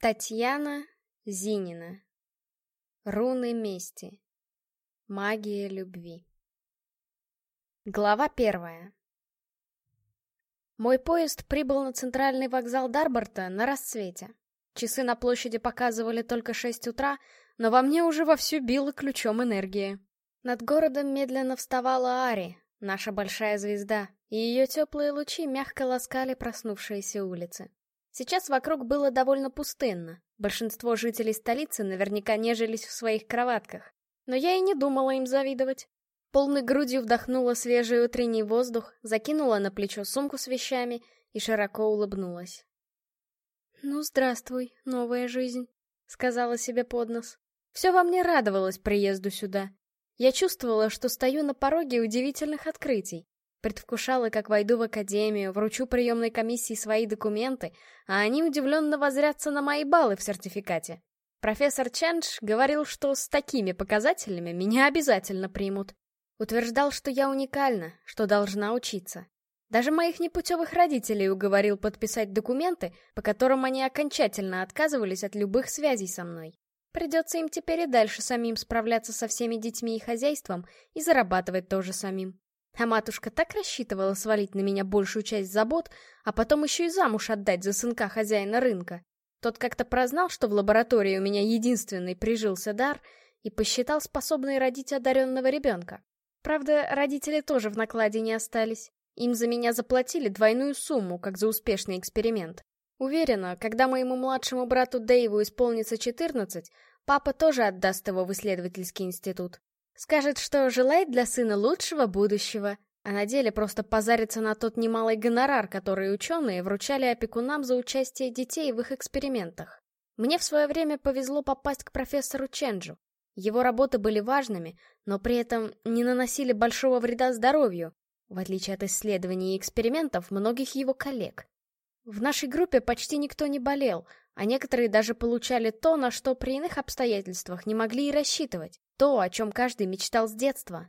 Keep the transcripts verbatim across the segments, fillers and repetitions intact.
Татьяна Зинина. Руны мести. Магия любви. Глава первая. Мой поезд прибыл на центральный вокзал Дарборта на рассвете. Часы на площади показывали только шесть утра, но во мне уже вовсю била ключом энергия. Над городом медленно вставала Ари, наша большая звезда, и ее теплые лучи мягко ласкали проснувшиеся улицы. Сейчас вокруг было довольно пустынно. Большинство жителей столицы наверняка нежились в своих кроватках. Но я и не думала им завидовать. Полной грудью вдохнула свежий утренний воздух, закинула на плечо сумку с вещами и широко улыбнулась. «Ну, здравствуй, новая жизнь», — сказала себе под нос. Все во мне радовалось приезду сюда. Я чувствовала, что стою на пороге удивительных открытий. Предвкушала, как войду в академию, вручу приемной комиссии свои документы, а они удивленно воззрятся на мои баллы в сертификате. Профессор Чендж говорил, что с такими показателями меня обязательно примут. Утверждал, что я уникальна, что должна учиться. Даже моих непутевых родителей уговорил подписать документы, по которым они окончательно отказывались от любых связей со мной. Придется им теперь и дальше самим справляться со всеми детьми и хозяйством и зарабатывать тоже самим. А матушка так рассчитывала свалить на меня большую часть забот, а потом еще и замуж отдать за сынка хозяина рынка. Тот как-то прознал, что в лаборатории у меня единственный прижился дар, и посчитал способной родить одаренного ребенка. Правда, родители тоже в накладе не остались. Им за меня заплатили двойную сумму, как за успешный эксперимент. Уверена, когда моему младшему брату Дэйву исполнится четырнадцать, папа тоже отдаст его в исследовательский институт. Скажет, что желает для сына лучшего будущего, а на деле просто позарится на тот немалый гонорар, который ученые вручали опекунам за участие детей в их экспериментах. Мне в свое время повезло попасть к профессору Ченджу. Его работы были важными, но при этом не наносили большого вреда здоровью, в отличие от исследований и экспериментов многих его коллег. В нашей группе почти никто не болел, а некоторые даже получали то, на что при иных обстоятельствах не могли и рассчитывать. То, о чем каждый мечтал с детства.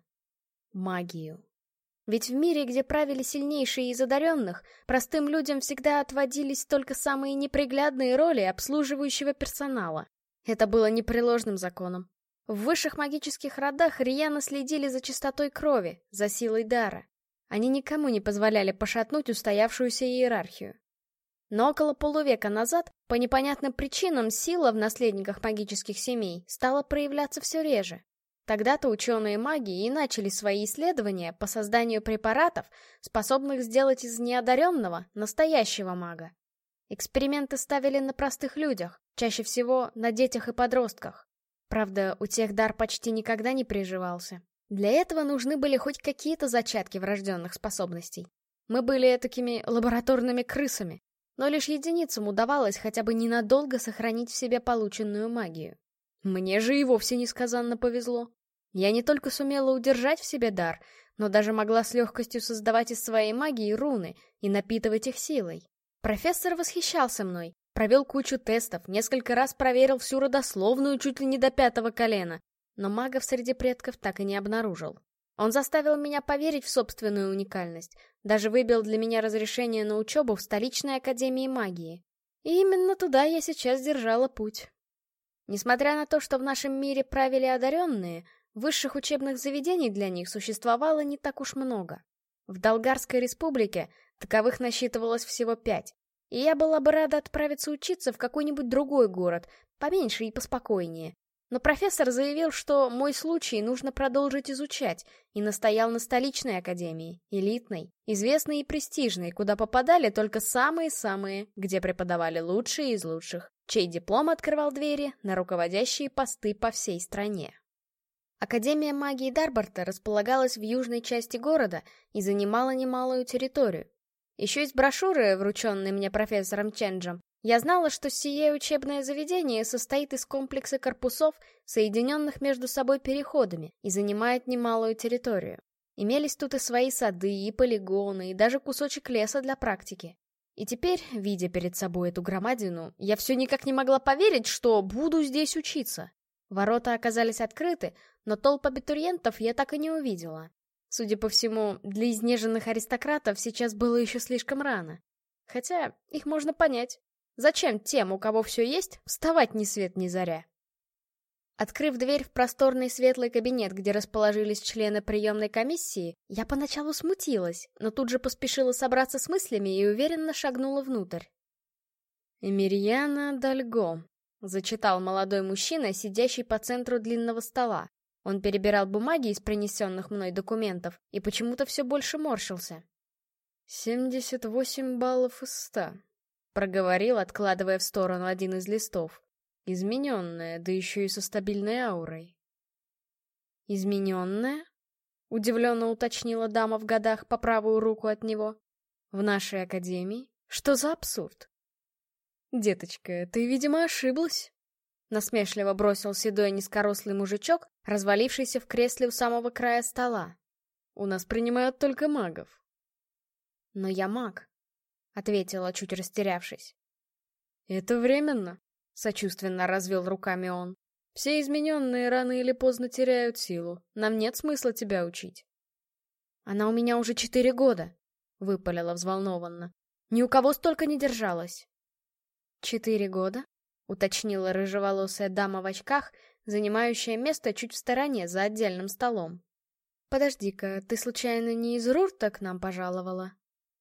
Магию. Ведь в мире, где правили сильнейшие из одаренных, простым людям всегда отводились только самые неприглядные роли обслуживающего персонала. Это было непреложным законом. В высших магических родах рьяно следили за чистотой крови, за силой дара. Они никому не позволяли пошатнуть устоявшуюся иерархию. Но около полувека назад, по непонятным причинам, сила в наследниках магических семей стала проявляться все реже. Тогда-то ученые маги и начали свои исследования по созданию препаратов, способных сделать из неодаренного настоящего мага. Эксперименты ставили на простых людях, чаще всего на детях и подростках. Правда, у тех дар почти никогда не приживался. Для этого нужны были хоть какие-то зачатки врожденных способностей. Мы были такими лабораторными крысами. Но лишь единицам удавалось хотя бы ненадолго сохранить в себе полученную магию. Мне же и вовсе несказанно повезло. Я не только сумела удержать в себе дар, но даже могла с легкостью создавать из своей магии руны и напитывать их силой. Профессор восхищался мной, провел кучу тестов, несколько раз проверил всю родословную чуть ли не до пятого колена, но магов среди предков так и не обнаружил. Он заставил меня поверить в собственную уникальность, даже выбил для меня разрешение на учебу в столичной академии магии. И именно туда я сейчас держала путь. Несмотря на то, что в нашем мире правили одаренные, высших учебных заведений для них существовало не так уж много. В Долгарской республике таковых насчитывалось всего пять, и я была бы рада отправиться учиться в какой-нибудь другой город, поменьше и поспокойнее. Но профессор заявил, что мой случай нужно продолжить изучать, и настоял на столичной академии, элитной, известной и престижной, куда попадали только самые-самые, где преподавали лучшие из лучших, чей диплом открывал двери на руководящие посты по всей стране. Академия магии Дарборта располагалась в южной части города и занимала немалую территорию. Еще из брошюры, врученной мне профессором Ченджем, я знала, что сие учебное заведение состоит из комплекса корпусов, соединенных между собой переходами, и занимает немалую территорию. Имелись тут и свои сады, и полигоны, и даже кусочек леса для практики. И теперь, видя перед собой эту громадину, я все никак не могла поверить, что буду здесь учиться. Ворота оказались открыты, но толп абитуриентов я так и не увидела. Судя по всему, для изнеженных аристократов сейчас было еще слишком рано. Хотя их можно понять. Зачем тем, у кого все есть, вставать ни свет ни заря? Открыв дверь в просторный светлый кабинет, где расположились члены приемной комиссии, я поначалу смутилась, но тут же поспешила собраться с мыслями и уверенно шагнула внутрь. «Эмирьяна Дальго», — зачитал молодой мужчина, сидящий по центру длинного стола. Он перебирал бумаги из принесенных мной документов и почему-то все больше морщился. «семьдесят восемь баллов из ста», — проговорил, откладывая в сторону один из листов. «Измененная, да еще и со стабильной аурой». «Измененная?» — удивленно уточнила дама в годах по правую руку от него. «В нашей академии? Что за абсурд?» «Деточка, ты, видимо, ошиблась», — насмешливо бросил седой низкорослый мужичок, развалившийся в кресле у самого края стола. «У нас принимают только магов». «Но я маг», — ответила, чуть растерявшись. «Это временно», — сочувственно развел руками он. «Все измененные рано или поздно теряют силу. Нам нет смысла тебя учить». «Она у меня уже четыре года», — выпалила взволнованно. «Ни у кого столько не держалась». «Четыре года?» — уточнила рыжеволосая дама в очках, занимающая место чуть в стороне, за отдельным столом. «Подожди-ка, ты случайно не из Рурта к нам пожаловала?»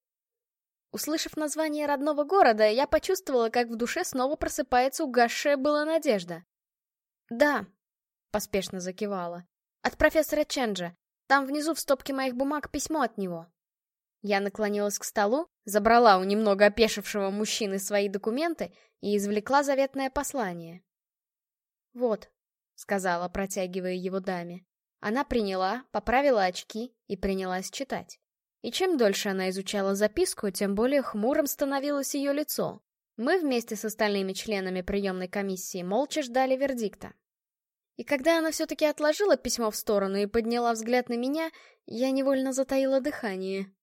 Услышав название родного города, я почувствовала, как в душе снова просыпается угасшая была надежда. «Да», — поспешно закивала, — «от профессора Ченджа. Там внизу в стопке моих бумаг письмо от него». Я наклонилась к столу, забрала у немного опешившего мужчины свои документы и извлекла заветное послание. «Вот», — сказала, протягивая его даме. Она приняла, поправила очки и принялась читать. И чем дольше она изучала записку, тем более хмурым становилось ее лицо. Мы вместе с остальными членами приемной комиссии молча ждали вердикта. И когда она все-таки отложила письмо в сторону и подняла взгляд на меня, я невольно затаила дыхание.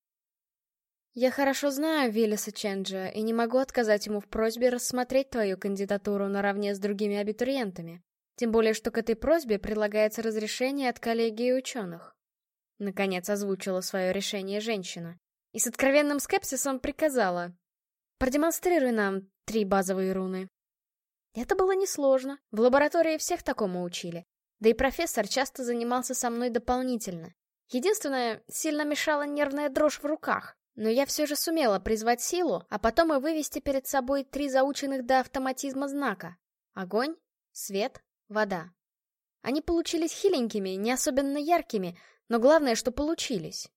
«Я хорошо знаю Виллиса Ченджа и не могу отказать ему в просьбе рассмотреть твою кандидатуру наравне с другими абитуриентами. Тем более, что к этой просьбе предлагается разрешение от коллегии ученых». Наконец озвучила свое решение женщина. И с откровенным скепсисом приказала: «Продемонстрируй нам три базовые руны». Это было несложно, в лаборатории всех такому учили. Да и профессор часто занимался со мной дополнительно. Единственное, сильно мешала нервная дрожь в руках. Но я все же сумела призвать силу, а потом и вывести перед собой три заученных до автоматизма знака. Огонь, свет, вода. Они получились хиленькими, не особенно яркими, но главное, что получились.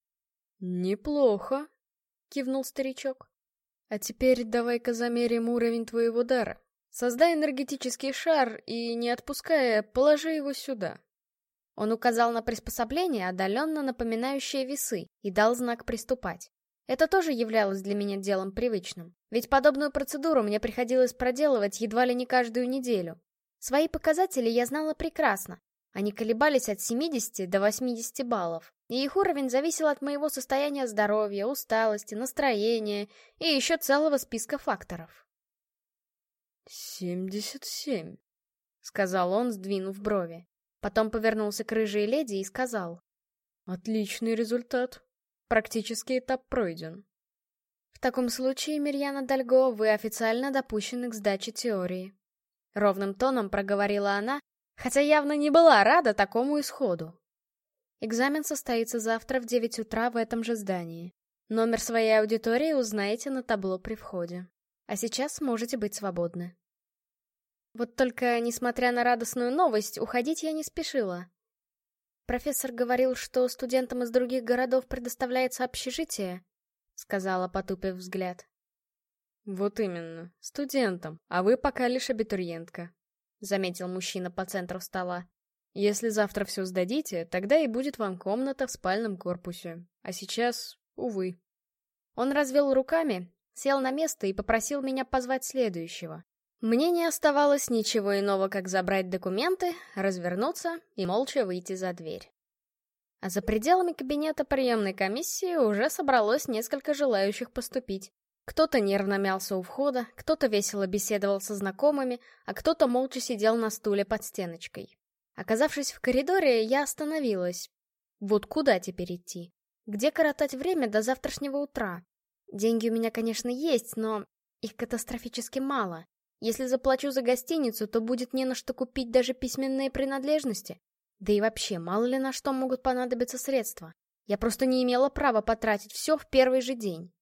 «Неплохо», — кивнул старичок. «А теперь давай-ка замерим уровень твоего дара. Создай энергетический шар и, не отпуская, положи его сюда». Он указал на приспособление, отдаленно напоминающее весы, и дал знак «приступать». Это тоже являлось для меня делом привычным, ведь подобную процедуру мне приходилось проделывать едва ли не каждую неделю. Свои показатели я знала прекрасно. Они колебались от семидесяти до восьмидесяти баллов, и их уровень зависел от моего состояния здоровья, усталости, настроения и еще целого списка факторов. «Семьдесят семь», — сказал он, сдвинув брови. Потом повернулся к рыжей леди и сказал: «Отличный результат. Практически этап пройден». «В таком случае, Мирьяна Дальго, вы официально допущены к сдаче теории». Ровным тоном проговорила она, хотя явно не была рада такому исходу. Экзамен состоится завтра в девять утра в этом же здании. Номер своей аудитории узнаете на табло при входе. А сейчас можете быть свободны. Вот только, несмотря на радостную новость, уходить я не спешила. Профессор говорил, что студентам из других городов предоставляется общежитие, сказала, потупив взгляд. «Вот именно, студентам, а вы пока лишь абитуриентка», — заметил мужчина по центру стола. «Если завтра все сдадите, тогда и будет вам комната в спальном корпусе. А сейчас, увы». Он развел руками, сел на место и попросил меня позвать следующего. Мне не оставалось ничего иного, как забрать документы, развернуться и молча выйти за дверь. А за пределами кабинета приемной комиссии уже собралось несколько желающих поступить. Кто-то нервно мялся у входа, кто-то весело беседовал со знакомыми, а кто-то молча сидел на стуле под стеночкой. Оказавшись в коридоре, я остановилась. Вот куда теперь идти? Где коротать время до завтрашнего утра? Деньги у меня, конечно, есть, но Их катастрофически мало. Если заплачу за гостиницу, то будет не на что купить даже письменные принадлежности. Да и вообще, мало ли на что могут понадобиться средства. Я просто не имела права потратить все в первый же день.